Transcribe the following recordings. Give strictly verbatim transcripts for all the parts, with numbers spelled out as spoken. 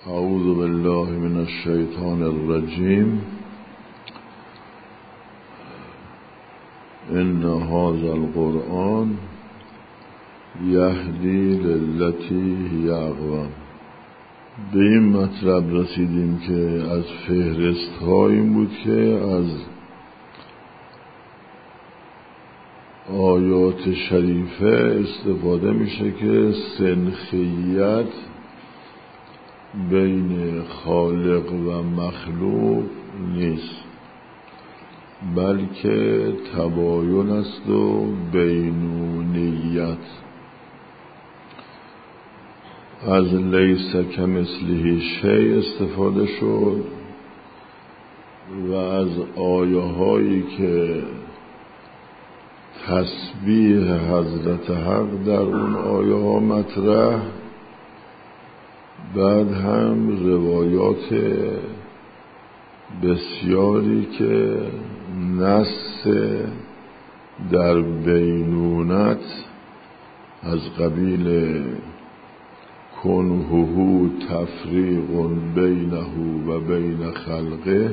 اعوذ بالله من الشیطان الرجیم. ان هذا القرآن یهدی للتی هی اقوم. به این مطلب رسیدیم که از فهرست ها این بود که از آیات شریفه استفاده میشه که سنخیت بین خالق و مخلوق نیست، بلکه تباین است و بینونیت. از لیس کمثله شیء استفاده شد و از آیه هایی که تسبیح حضرت حق در اون آیه ها مطرح، بعد هم روایات بسیاری که نص در بینونت از قبیل کنهه تفریق بینه و بین خلقه،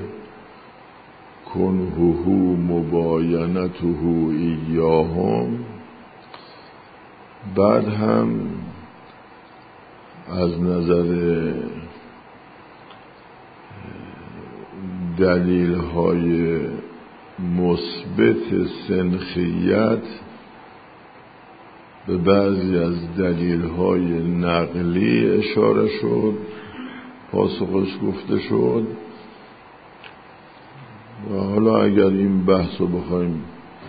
کنهه مباینته ایاهم، بعد هم از نظر دلیل های مثبت سنخیت به بعضی از دلیل های نقلی اشاره شد، پاسخش گفته شد. و حالا اگر این بحث رو بخوایم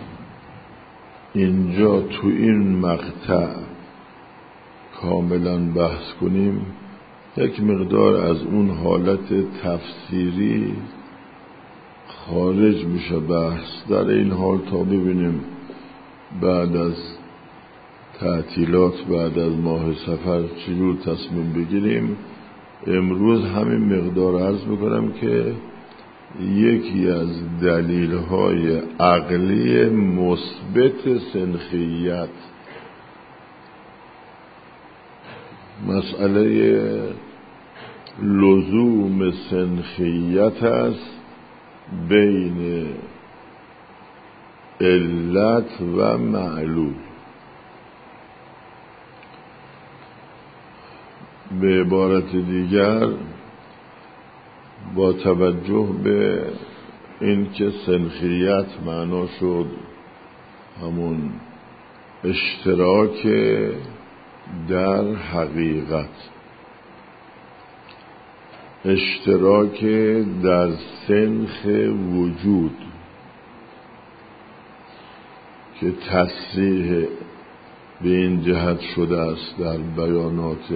اینجا تو این مقطع کاملا بحث کنیم، یک مقدار از اون حالت تفسیری خارج میشه بحث. در این حال تا ببینیم بعد از تعطیلات، بعد از ماه سفر چجور تصمیم بگیریم، امروز همین مقدار عرض میکنم که یکی از دلیل‌های عقلی مثبت سنخیت مسئله لزوم سنخیت است بین علت و معلول. به عبارت دیگر، با توجه به این که سنخیت معنا شد همون اشتراک در حقیقت، اشتراک در سنخ وجود، که تصریح به این جهت شده است در بیانات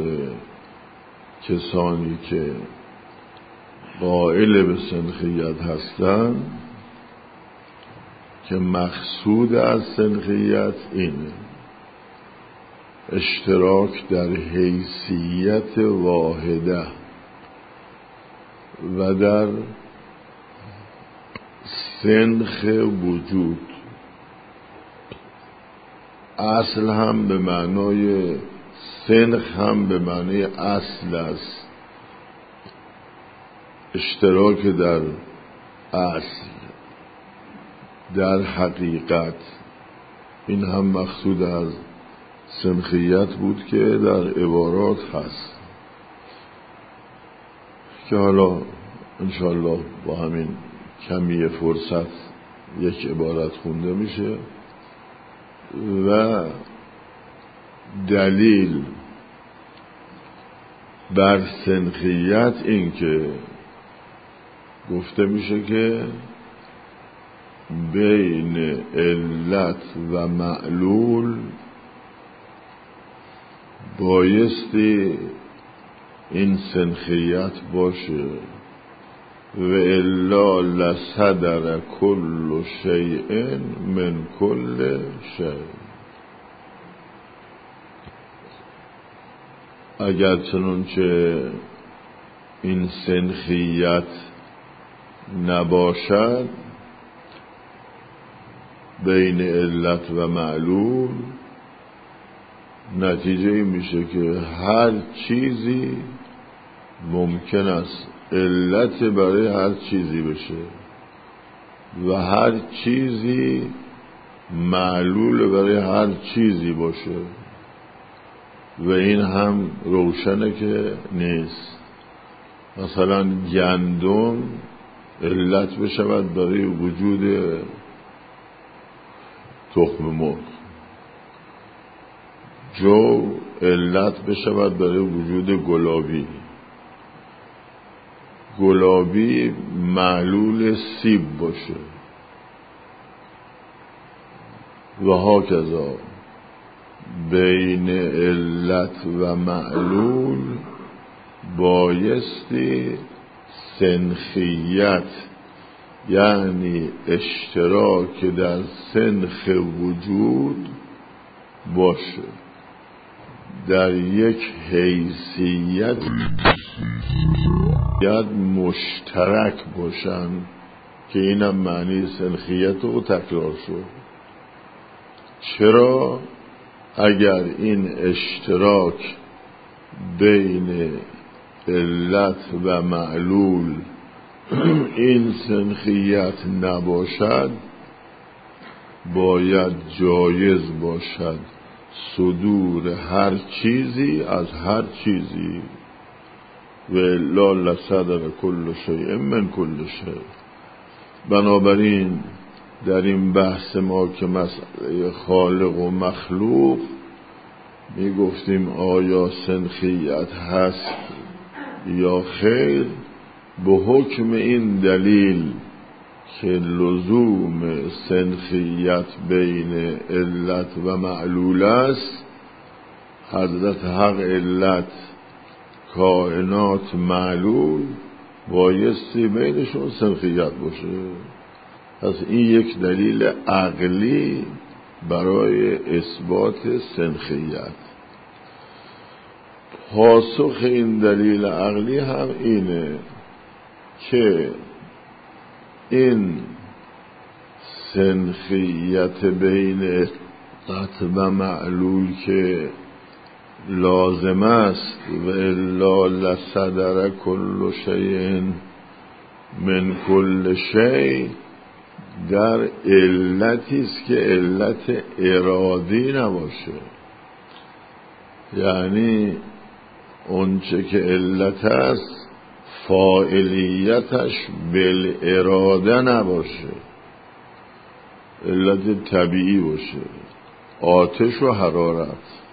کسانی که قائل به سنخیت هستند که مقصود از سنخیت اینه: اشتراک در حیثیت واحده و در سنخ وجود. اصل هم به معنای سنخ هم به معنای اصل است، اشتراک در اصل، در حقیقت. این هم مقصود از سنخیت بود که در عبارات هست، که حالا انشاءالله با همین کمی فرصت یک عبارت خونده میشه. و دلیل بر سنخیت این که گفته میشه که بین علت و معلول بایستی این سنخیت باشه، و الا لصدر کل شیء من کل شیء. اگر چنانچه این سنخیت نباشد بین علت و معلول، نتیجه این میشه که هر چیزی ممکن است علت برای هر چیزی بشه و هر چیزی معلول برای هر چیزی باشه و این هم روشنه که نیست. مثلا گندم علت بشود برای وجود تخم مرغ، جو علت بشود برای وجود گلابی، گلابی معلول سیب باشه و هاکذا. بین علت و معلول بایستی سنخیت، یعنی اشتراک در سنخ وجود باشه، در یک حیثیت یاد مشترک باشن که اینم معنی سنخیت رو تکرار شد. چرا؟ اگر این اشتراک بین علت و معلول این سنخیت نباشد، باید جایز باشد صدور هر چیزی از هر چیزی و الا لصدر کل شیء من کل شیء. بنابراین در این بحث ما که مسئله خالق و مخلوق می گفتیم آیا سنخیت هست یا خیر، به حکم این دلیل که لزوم سنخیت بین علت و معلول است، حضرت حق علت، کائنات معلول، بایستی بینشون سنخیت باشه. پس این یک دلیل عقلی برای اثبات سنخیت. پاسخ این دلیل عقلی هم اینه که این سنخیت بین علت و معلول که لازم است و الا لصدر کل شیء من کل شیء، در علتی است که علت ارادی نباشه، یعنی اونچه که علت است فاعلیتش بالاراده نباشه، علت طبیعی باشه، آتش و حرارت،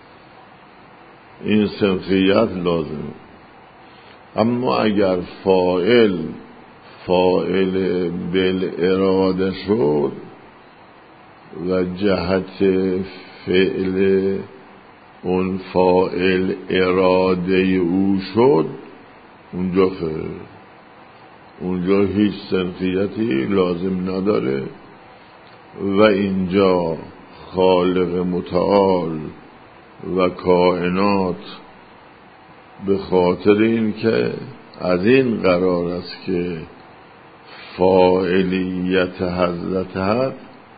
این سنخیت لازمه. اما اگر فاعل فاعل بالاراده شد و جهت فعل اون فاعل اراده او شد، اونجا خیر، اونجا هیچ سنخیتی لازم نداره و اینجا خالق متعال و کائنات به خاطر این که از این قرار است که فاعلیت حضرت حق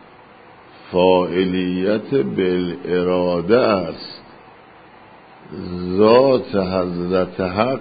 فاعلیت بالاراده است. ذات حضرت حق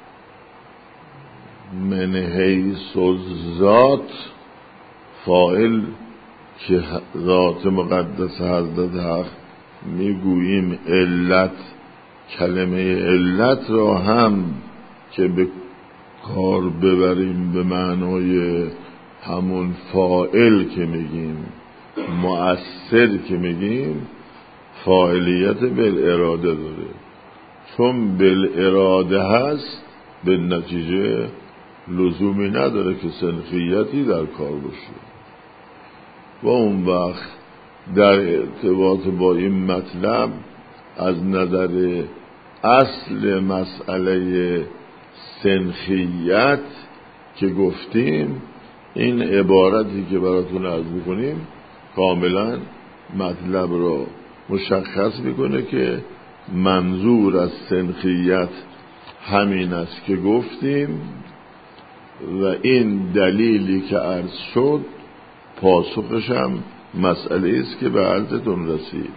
من حیث الذات، فاعل که ذات مقدس حضرت حق میگوییم علت، کلمه علت را هم که به کار ببریم به معنای همون فاعل که میگیم، مؤثر که میگیم، فاعلیت بالاراده داره. چون بالاراده هست به نتیجه لزومی نداره که سنخیتی در کار باشه. و اون وقت در ارتباط با این مطلب از نظر اصل مسئله سنخیت که گفتیم، این عبارتی که براتون عرض میکنیم کاملا مطلب رو مشخص میکنه که منظور از سنخیت همین است که گفتیم و این دلیلی که عرض شد پاسخش هم مسئله است که به عرضتون رسید.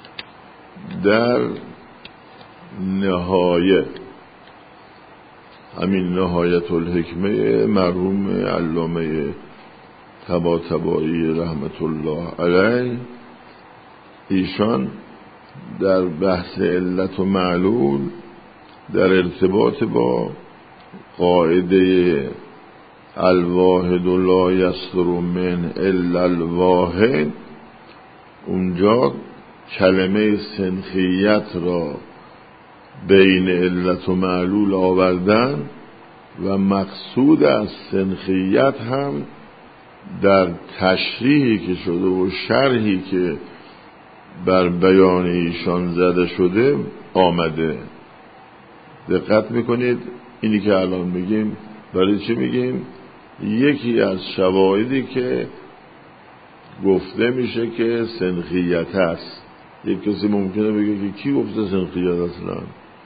در نهایه همین نهایت الحکمه مرحوم علامه طباطبایی رحمت الله علیه، ایشان در بحث علت و معلول در ارتباط با قاعده الواحد لا یصدر من الا الواحد اونجا کلمه سنخیت را بین علت و معلول آوردن و مقصود از سنخیت هم در تشریحی که شده و شرحی که بر بیان ایشان زده شده آمده. دقت میکنید اینی که الان میگیم برای چی میگیم؟ یکی از شواهدی که گفته میشه که سنخیت هست. یک کسی ممکنه بگه که کی گفته سنخیت اصلا؟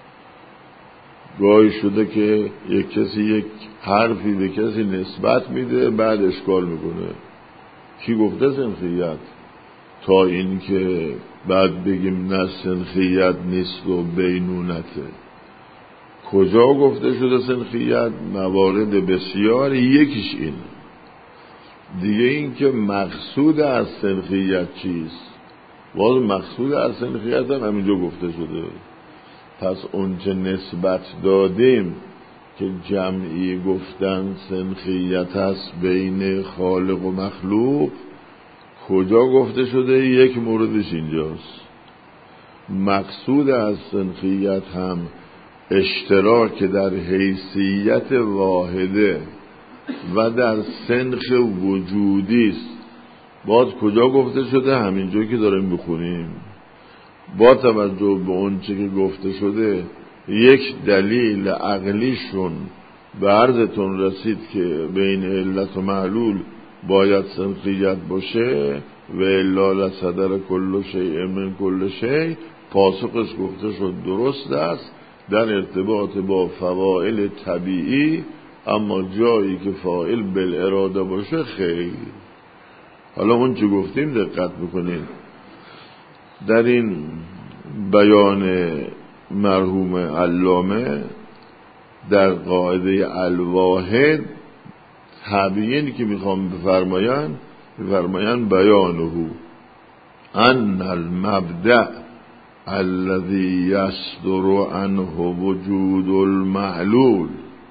گاهی شده که یک کسی یک حرفی به کسی نسبت میده بعد اشکال میکنه کی گفته سنخیت، تا این که بعد بگیم نه سنخیت نیست و بینونته. کجا گفته شده سنخیت؟ موارد بسیار، یکیش این. دیگه این که مقصود از سنخیت چیست؟ باز مقصود از سنخیت هم همینجا گفته شده. پس اونچه نسبت دادیم که جمعی گفتن سنخیت هست بین خالق و مخلوق، کجا گفته شده؟ یک موردش اینجاست. مقصود از سنخیت هم اشتراک در حیثیت واحده و در سنخ وجودی است. باز کجا گفته شده؟ همینجا که داریم بخونیم. با توجه به اون چه که گفته شده یک دلیل عقلیشون به عرضتون رسید که بین علت و معلول باید سنخیت باشه و الا لصدر کل شیء من کل شیء. پاسخش گفته شد درست است در ارتباط با فواعل طبیعی، اما جایی که فاعل بالاراده باشه خیر. حالا اون چه گفتیم دقت بکنید. در این بیان مرحوم علامه در قاعده الواحد تبیین که میخوام بفرماین بفرماین بیانه ان المبدأ الذي يصدر عنه وجود المعلول.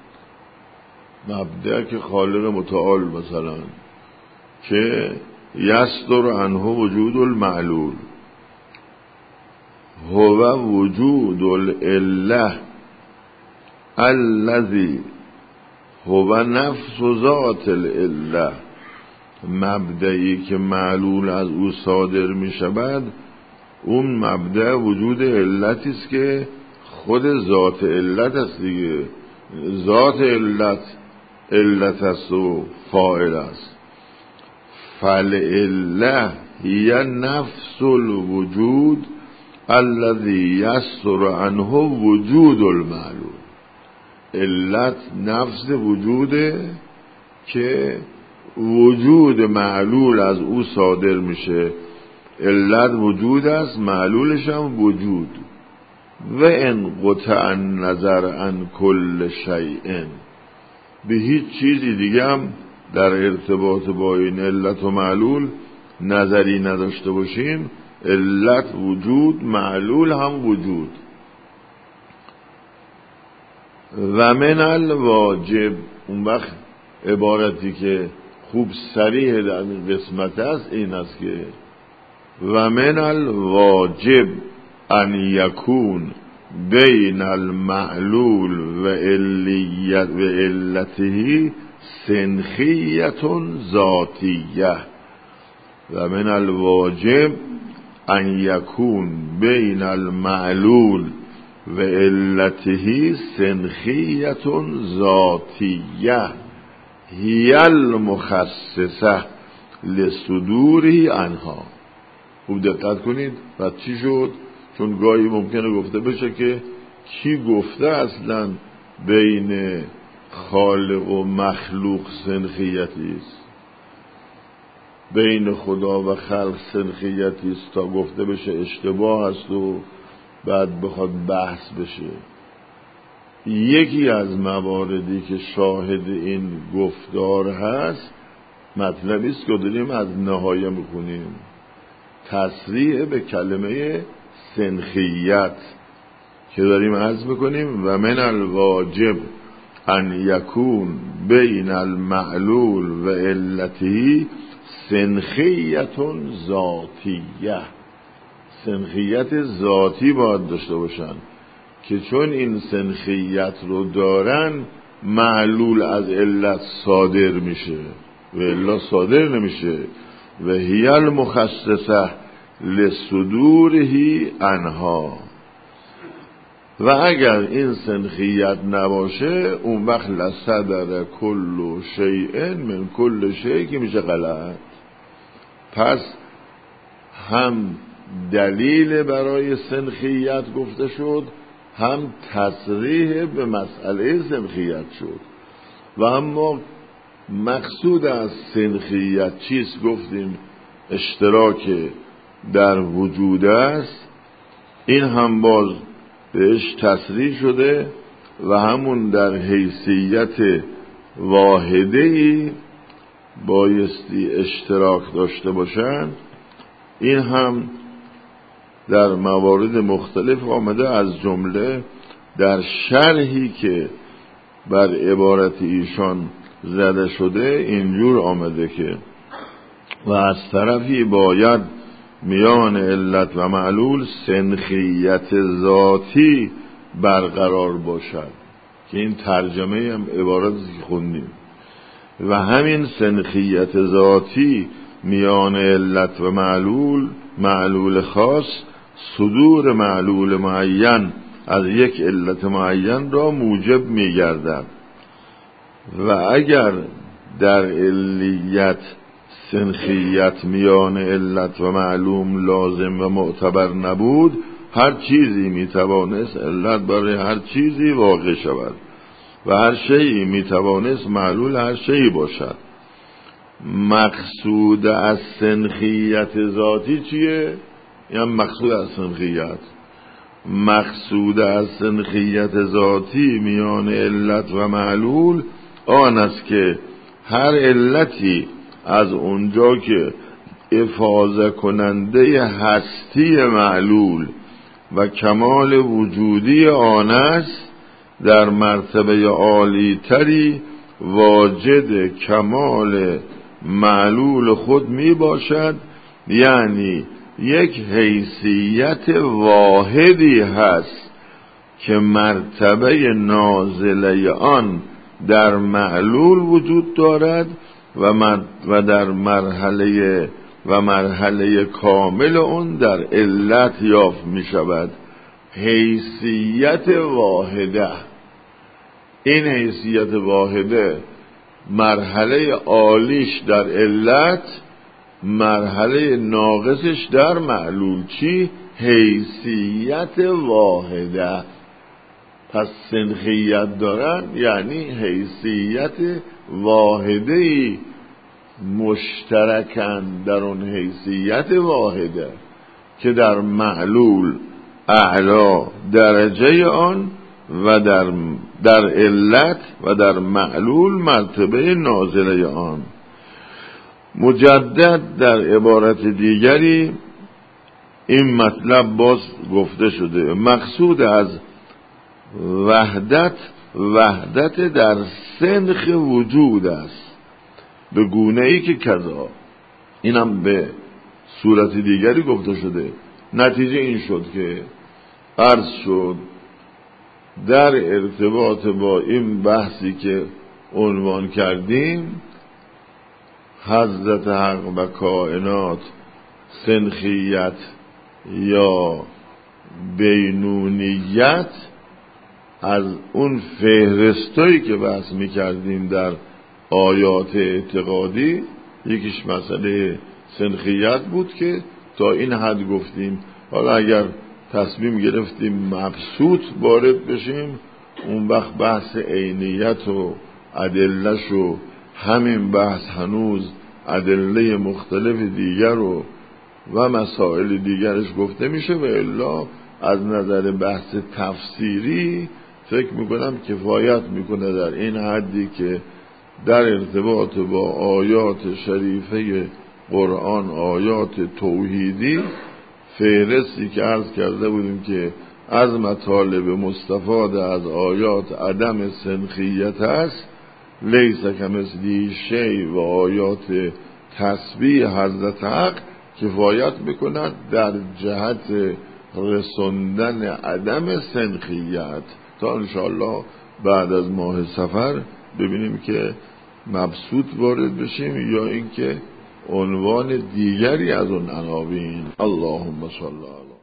مبدأ که خالق متعال مثلا که یصدر عنه وجود المعلول هو وجود العله الذي هو نفس ذات العله. مبدئی که معلول از او صادر می شود اون مبدأ وجود علتی است که خود ذات علت است دیگه. ذات علت علت است و فاعل است. فالعله هی نفس الوجود الذي یصدر عنه وجود المعلول. علت نفس وجوده که وجود معلول از او صادر میشه. علت وجود است، معلولش هم وجود. و ان قطع النظر عن کل شیء، به هیچ چیزی دیگه هم در ارتباط با این علت و معلول نظری نداشته باشیم، علت وجود، معلول هم وجود. و من الواجب، اون وقت عبارتی که خوب صریح در این قسمت است این است که و من الواجب ان یکون بین المعلول و علیت و علته سنخیت ذاتیه. و من الواجب ان یکون بین المعلول و علته سنخیت ذاتیه هی المخصصه لصدوره عنها. خوب دقت کنید. بعد چی شد؟ چون گاهی ممکنه گفته بشه که کی گفته اصلا بین خالق و مخلوق سنخیتی است، بین خدا و خلق سنخیتی است، تا گفته بشه اشتباه است و بعد بخواد بحث بشه. یکی از مواردی که شاهد این گفتار هست مطلبی است که داریم از نهایه میخونیم، تصریح به کلمه سنخیت که داریم عرض میکنیم و من الواجب ان یکون بین المعلول و علته سنخیت ذاتیه، سنخیت ذاتی باید داشته باشن که چون این سنخیت رو دارن معلول از علت صادر میشه و الا صادر نمیشه. و هی المخصصه لصدوره عنها، و اگر این سنخیت نباشه اون وقت لصدر کل شیء من کل شیء که میشه غلط. پس هم دلیل برای سنخیت گفته شد، هم تصریح به مسئله سنخیت شد. و اما مقصود از سنخیت چیست؟ گفتیم اشتراک در وجود است، این هم باز بهش تصریح شده و همون در حیثیت واحده‌ای بایستی اشتراک داشته باشند. این هم در موارد مختلف آمده، از جمله در شرحی که بر عبارت ایشان زده شده اینجور آمده که و از طرفی باید میان علت و معلول سنخیت ذاتی برقرار باشد، که این ترجمه هم عبارتی که خوندیم. و همین سنخیت ذاتی میان علت و معلول، معلول خاص، صدور معلول معین از یک علت معین را موجب می‌گردد. و اگر در علیت سنخیت میان علت و معلوم لازم و معتبر نبود، هر چیزی میتوانست علت برای هر چیزی واقع شود و هر شیئی میتوانست معلول هر شیئی باشد. مقصود از سنخیت ذاتی چیه؟ یعنی مقصود از سنخیت مقصود از سنخیت ذاتی میان علت و معلول آن است که هر علتی از اونجا که افاضه کننده هستی معلول و کمال وجودی آن است در مرتبه عالی تری واجد کمال معلول خود می باشد، یعنی یک حیثیت واحدی هست که مرتبه نازله آن در معلول وجود دارد و و در مرحله و مرحله کامل اون در علت یافت می شود. حیثیت واحده، این حیثیت واحده مرحله عالیش در علت، مرحله ناقصش در معلول. چی؟ حیثیت واحده. پس سنخیت دارن یعنی حیثیت واحده‌ای مشترکن در اون حیثیت واحده که در معلول اعلا درجه آن و در در علت و در معلول مرتبه نازله آن. مجدد در عبارت دیگری این مطلب باز گفته شده. مقصود از وحدت وحدت در سنخ وجود است، به گونه ای که کذا، اینم به صورت دیگری گفته شده. نتیجه این شد که عرض شد در ارتباط با این بحثی که عنوان کردیم، حضرت حق و کائنات، سنخیت یا بینونیت، از اون فهرستایی که بحث میکردیم در آیات اعتقادی، یکیش مسئله سنخیت بود که تا این حد گفتیم. حالا اگر تصمیم گرفتیم مبسوط وارد بشیم، اون وقت بحث عینیت و ادله‌ش و همین بحث هنوز ادله مختلف دیگر و و مسائل دیگرش گفته میشه. و الا از نظر بحث تفسیری فکر میکنم کفایت میکنه در این حدی که در ارتباط با آیات شریفه قرآن، آیات توحیدی، فهرستی که عرض کرده بودیم که از مطالب مستفاد از آیات عدم سنخیت است، لیس کمثله شیء و آیات تسبیح حضرت حق کفایت میکند در جهت رسوندن عدم سنخیت، تا انشاءالله بعد از ماه صفر ببینیم که مبسوط وارد بشیم یا اینکه عنوان دیگری از اون عناوین. اللهم صل علی